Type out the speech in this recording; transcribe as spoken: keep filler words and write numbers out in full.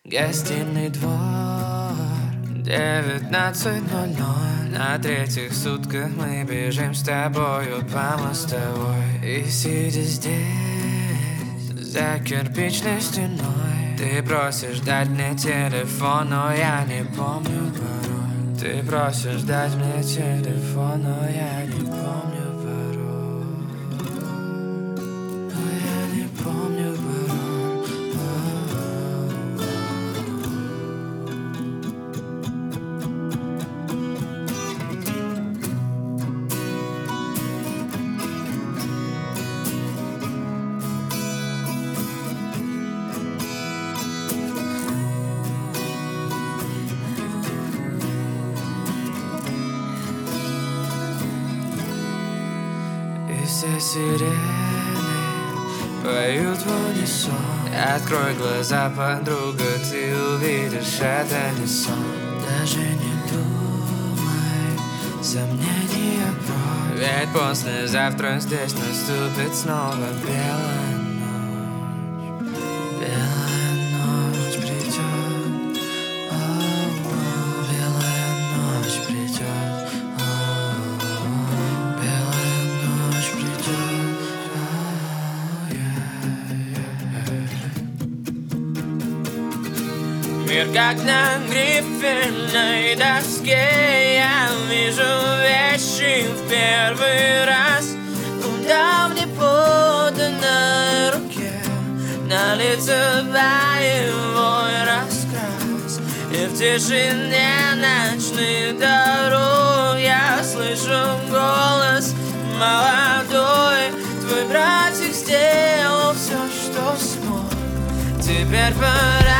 Гостиный двор, девятнадцать ноль ноль. На третьих сутках мы бежим с тобою по мостовой. И сидя здесь, за кирпичной стеной, ты просишь дать мне телефон, но я не помню пароль. Ты просишь дать мне телефон, но я не помню пароль. Но я не помню пароль. И все сирены поют в унисон. Открой глаза, подруга, ты увидишь, это не сон. Даже не думай, сомнения прочь, ведь послезавтра здесь наступит снова белая ночь. Белая ночь придет, о-о-о, белая ночь придет, о-о-о, белая ночь придет, о-о-о. Мир как на грифельной доске, я вижу вещи в первый раз. Куда мне поданной руке, на лице боевой раскрас. И в тишине ночных дорог я слышу голос молодой. Твой братик сделал все, что смог. Теперь пора